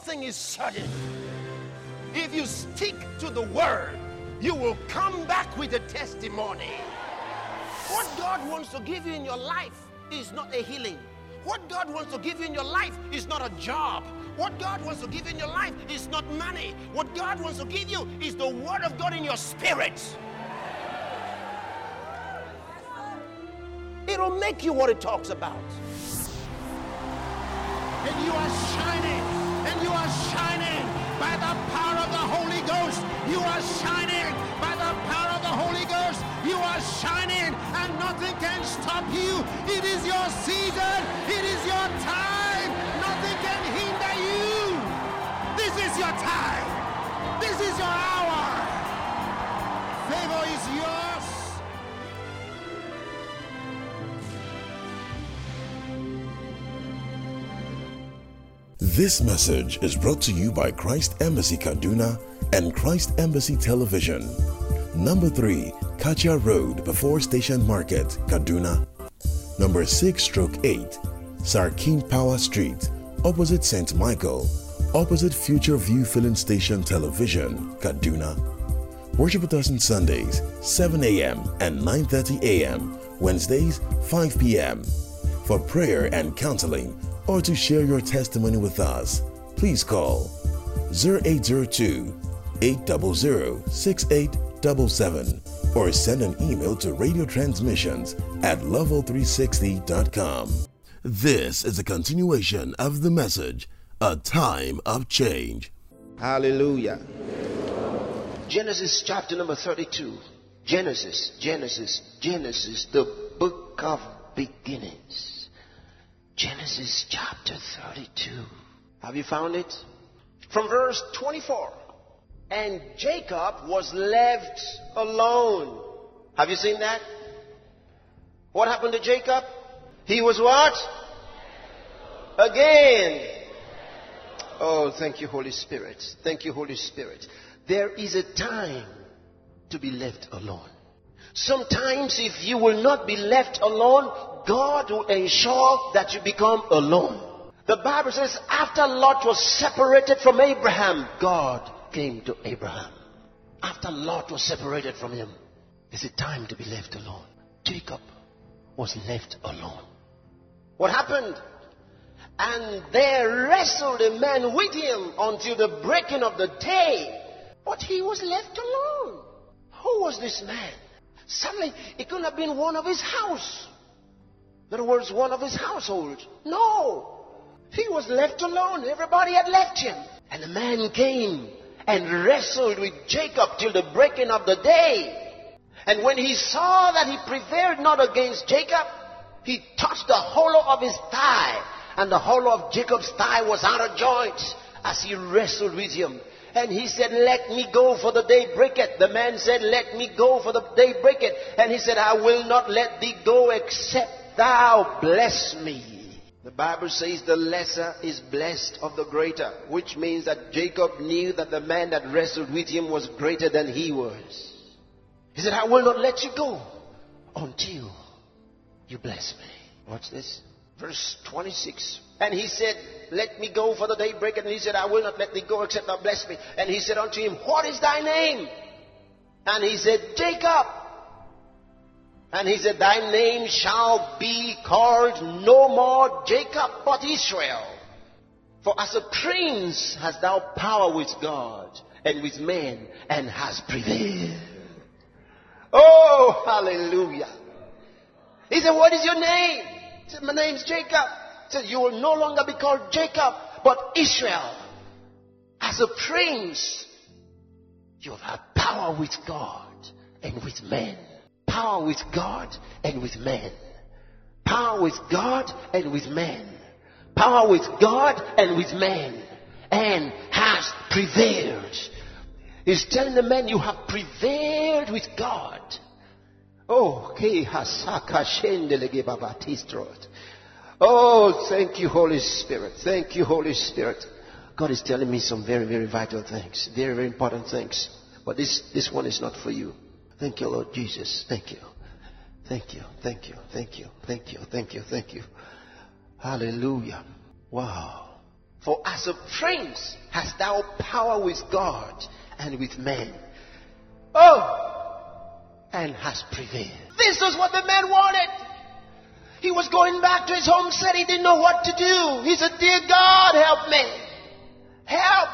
thing is certain. If you stick to the word, you will come back with a testimony. What God wants to give you in your life is not a healing. What God wants to give you in your life is not a job. What God wants to give you in your life is not money. What God wants to give you is the word of God in your spirit. It'll make you what it talks about. And you are shining. And you are shining by the power of the Holy Ghost. You are shining by the power of the Holy Ghost. You are shining and nothing can stop you. It is your season. It is your time. Nothing can hinder you. This is your time. This is your hour. Favor is yours. This message is brought to you by Christ Embassy Kaduna and Christ Embassy Television. Number 3, Kacha Road before Station Market, Kaduna. Number 6/8, Sarkin Power Street, opposite St. Michael, opposite Future View Filling Station Television, Kaduna. Worship with us on Sundays, 7 a.m. and 9:30 a.m., Wednesdays, 5 p.m. For prayer and counseling, or to share your testimony with us, please call 0802-800-6877 or send an email to radiotransmissions@level360.com. This is a continuation of the message, A Time of Change. Hallelujah. Genesis chapter number 32. Genesis, the book of beginnings. Genesis chapter 32. Have you found it? From verse 24. And Jacob was left alone. Have you seen that? What happened to Jacob? He was what? Again. Oh, thank you, Holy Spirit. Thank you, Holy Spirit. There is a time to be left alone. Sometimes if you will not be left alone, God will ensure that you become alone. The Bible says after Lot was separated from Abraham, God came to Abraham. After Lot was separated from him, it's a time to be left alone. Jacob was left alone. What happened? And there wrestled a man with him until the breaking of the day. But he was left alone. Who was this man? Suddenly, it couldn't have been one of his house. In other words, one of his household. No. He was left alone. Everybody had left him. And the man came and wrestled with Jacob till the breaking of the day. And when he saw that he prevailed not against Jacob, he touched the hollow of his thigh. And the hollow of Jacob's thigh was out of joint as he wrestled with him. And he said, let me go, for the day breaketh. The man said, let me go, for the day breaketh. And he said, I will not let thee go except thou bless me. The Bible says the lesser is blessed of the greater, which means that Jacob knew that the man that wrestled with him was greater than he was. He said, I will not let you go until you bless me. Watch this. Verse 26. And he said, let me go, for the day breaketh. And he said, I will not let thee go except thou bless me. And he said unto him, what is thy name? And he said, Jacob. And he said, thy name shall be called no more Jacob, but Israel. For as a prince hast thou power with God and with men, and hast prevailed. Oh, hallelujah. He said, what is your name? He said, my name's Jacob. He said, you will no longer be called Jacob, but Israel. As a prince, you'll have power with God and with men. Power with God and with men. Power with God and with men. Power with God and with men. And has prevailed. He's telling the men, you have prevailed with God. Oh, oh, thank you, Holy Spirit. Thank you, Holy Spirit. God is telling me some very, very vital things. Very, very important things. But this one is not for you. Thank you, Lord Jesus. Thank you. Thank you. Thank you. Thank you. Thank you. Thank you. Thank you. Hallelujah. Wow. For as a prince hast thou power with God and with men. Oh, and hast prevailed. This is what the man wanted. He was going back to his home city. He didn't know what to do. He said, dear God, help me. Help.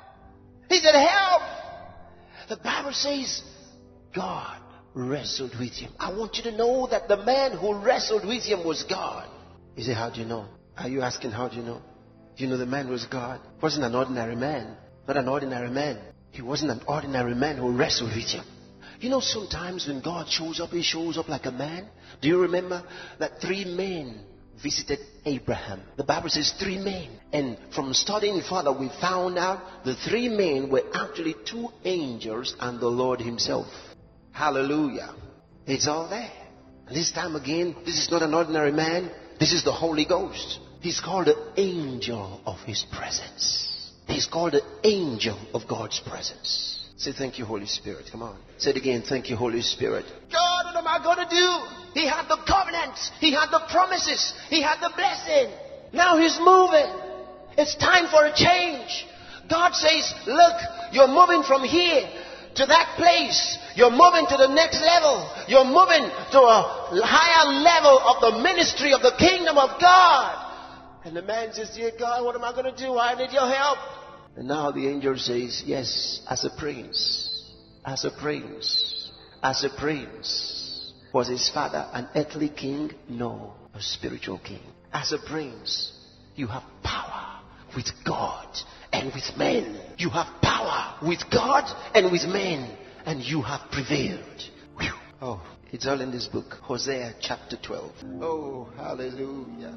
He said, help. The Bible says God wrestled with him. I want you to know that the man who wrestled with him was God. You say, how do you know? Are you asking, how do you know? Do you know the man was God? He wasn't an ordinary man. Not an ordinary man. He wasn't an ordinary man who wrestled with him. You know, sometimes when God shows up, he shows up like a man. Do you remember that 3 men visited Abraham? The Bible says 3 men. And from studying further, we found out the 3 men were actually 2 angels and the Lord himself. Hallelujah. It's all there. And this time again, this is not an ordinary man. This is the Holy Ghost. He's called the angel of his presence. He's called the angel of God's presence. Say, thank you, Holy Spirit. Come on. Say it again. Thank you, Holy Spirit. God, what am I going to do? He had the covenants. He had the promises. He had the blessing. Now he's moving. It's time for a change. God says, look, you're moving from here to that place. You're moving to the next level. You're moving to a higher level of the ministry of the kingdom of God. And the man says, dear God, what am I going to do? I need your help. And now the angel says, yes, as a prince, as a prince, as a prince. Was his father an earthly king? No, a spiritual king. As a prince, you have power with God and with men. You have power with God and with men. And you have prevailed. Whew. Oh, it's all in this book. Hosea chapter 12. Oh, hallelujah.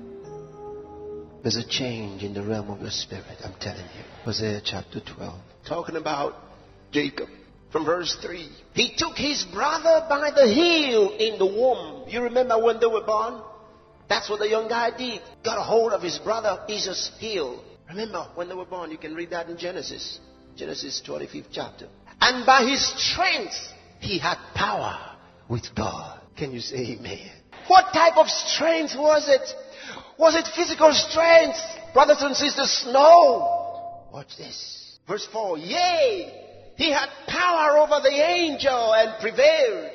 There's a change in the realm of the spirit, I'm telling you. Hosea chapter 12. Talking about Jacob. From verse 3. He took his brother by the heel in the womb. You remember when they were born? That's what the young guy did. Got a hold of his brother Esau's heel. Remember when they were born? You can read that in Genesis. Genesis 25th chapter. And by his strength, he had power with God. Can you say amen? What type of strength was it? Was it physical strength? Brothers and sisters, no. Watch this. Verse 4. Yea, he had power over the angel and prevailed.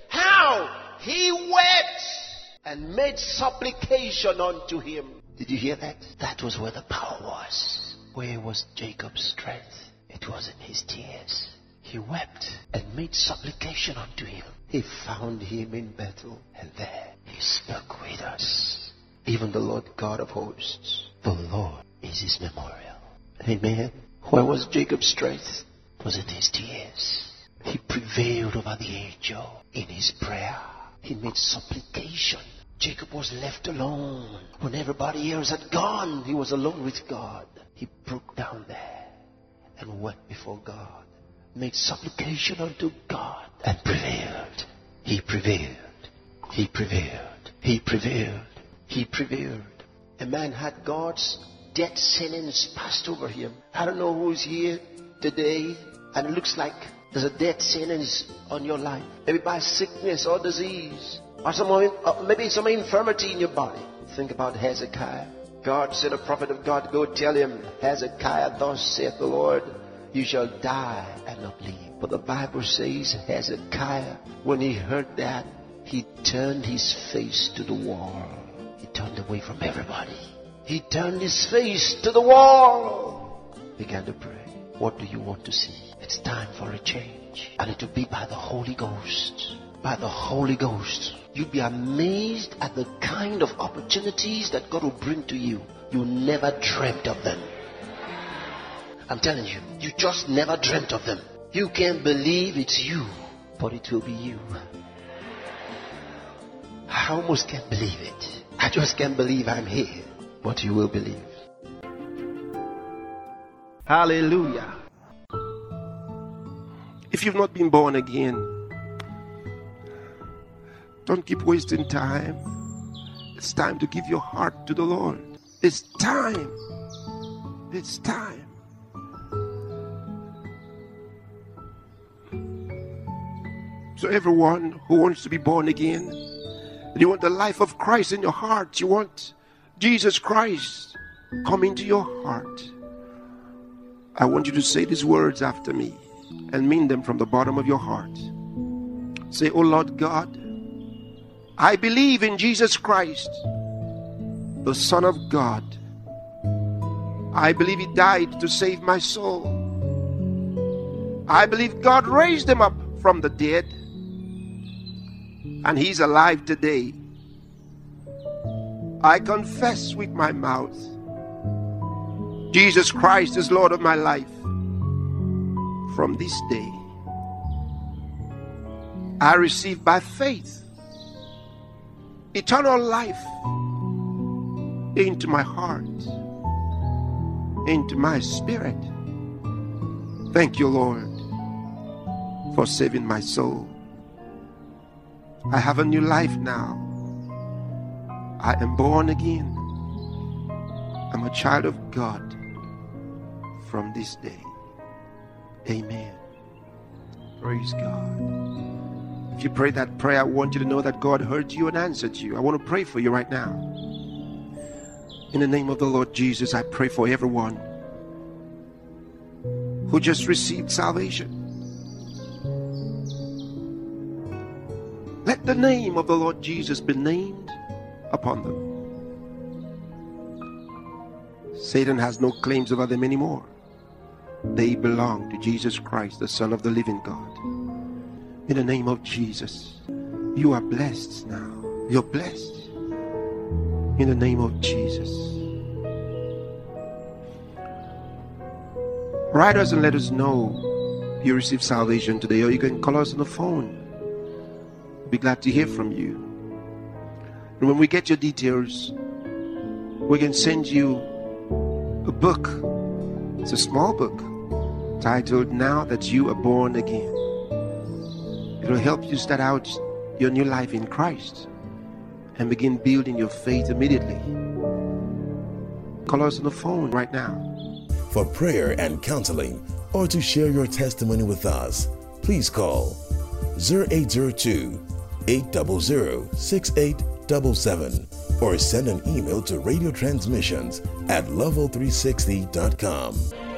How? He wept and made supplication unto him. Did you hear that? That was where the power was. Where was Jacob's strength? It was in his tears. He wept and made supplication unto him. He found him in Bethel, and there he spoke with us. Even the Lord God of hosts, the Lord is his memorial. Amen. Where was Jacob's strength? It was in his tears. He prevailed over the angel in his prayer. He made supplication. Jacob was left alone. When everybody else had gone, he was alone with God. He broke down there and wept before God. Made supplication unto God and prevailed. He prevailed. He prevailed. He prevailed. He prevailed. A man had God's death sentence passed over him. I don't know who's here today, and it looks like there's a death sentence on your life. Maybe by sickness or disease, or maybe some infirmity in your body. Think about Hezekiah. God said, a prophet of God, go tell him, Hezekiah, thus saith the Lord, you shall die and not live. But the Bible says Hezekiah, when he heard that, he turned his face to the wall. He turned away from everybody. He turned his face to the wall. Began to pray. What do you want to see? It's time for a change. And it will be by the Holy Ghost. By the Holy Ghost. You'll be amazed at the kind of opportunities that God will bring to you. You never dreamt of them. I'm telling you, you just never dreamt of them. You can't believe it's you, but it will be you. I almost can't believe it. I just can't believe I'm here, but you will believe. Hallelujah. If you've not been born again, don't keep wasting time. It's time to give your heart to the Lord. It's time. It's time. So everyone who wants to be born again, and you want the life of Christ in your heart, you want Jesus Christ come into your heart, I want you to say these words after me and mean them from the bottom of your heart. Say, "Oh Lord God, I believe in Jesus Christ, the Son of God. I believe He died to save my soul. I believe God raised Him up from the dead, and He's alive today. I confess with my mouth, Jesus Christ is Lord of my life. From this day, I receive by faith eternal life into my heart, into my spirit. Thank you, Lord, for saving my soul. I have a new life now. I am born again. I'm a child of God from this day. Amen. Praise God. If you pray that prayer, I want you to know that God heard you and answered you. I want to pray for you right now. In the name of the Lord Jesus, I pray for everyone who just received salvation. Let the name of the Lord Jesus be named upon them. Satan has no claims over them anymore. They belong to Jesus Christ, the Son of the living God. In the name of Jesus, you are blessed now. You're blessed. In the name of Jesus. Write us and let us know you received salvation today, or you can call us on the phone. We'll be glad to hear from you. And when we get your details, we can send you a book. It's a small book titled Now That You Are Born Again. It will help you start out your new life in Christ and begin building your faith immediately. Call us on the phone right now. For prayer and counseling, or to share your testimony with us, please call 0802-800-6877 or send an email to radiotransmissions@level360.com.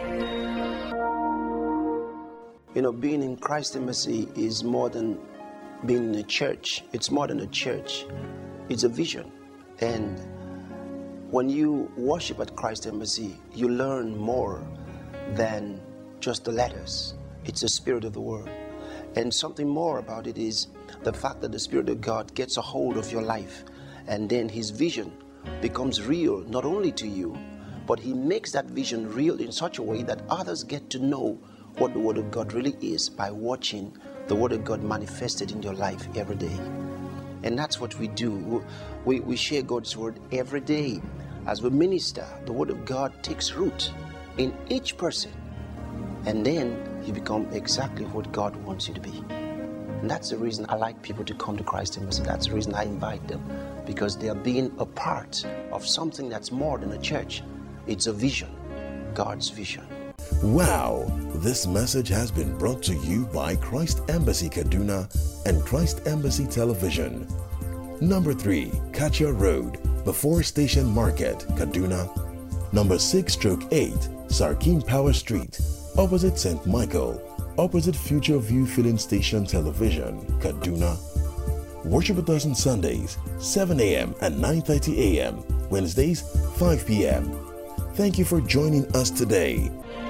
You know, being in Christ Embassy is more than being in a church. It's more than a church. It's a vision. And when you worship at Christ Embassy, you learn more than just the letters. It's the Spirit of the Word. And something more about it is the fact that the Spirit of God gets a hold of your life, and then His vision becomes real, not only to you, but He makes that vision real in such a way that others get to know what the Word of God really is by watching the Word of God manifested in your life every day. And that's what we do. We share God's Word every day. As we minister, the Word of God takes root in each person, and then you become exactly what God wants you to be. And that's the reason I like people to come to Christ Embassy. That's the reason I invite them, because they are being a part of something that's more than a church. It's a vision, God's vision. Wow! This message has been brought to you by Christ Embassy Kaduna and Christ Embassy Television. Number 3, Katia Road, before Station Market, Kaduna. Number 6/8, Sarkin Power Street, opposite St. Michael, opposite Future View Filling Station Television, Kaduna. Worship with us on Sundays, 7 a.m. and 9:30 a.m., Wednesdays, 5 p.m. Thank you for joining us today.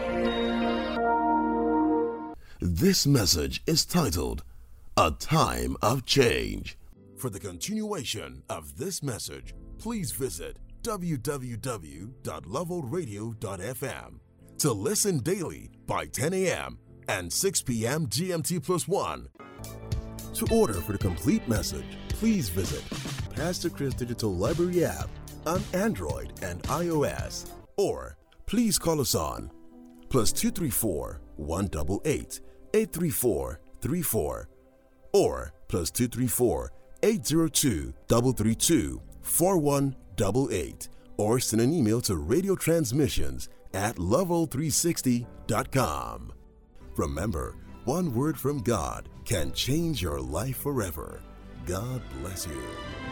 This message is titled, A Time of Change. For the continuation of this message, please visit www.levelradio.fm to listen daily by 10 a.m. and 6 p.m. GMT+1. To order for the complete message, please visit Pastor Chris Digital Library app on Android and iOS, or please call us on +234 188 834 34 or +234 802 332 4188, or send an email to radiotransmissions@level360.com. Remember, one word from God can change your life forever. God bless you.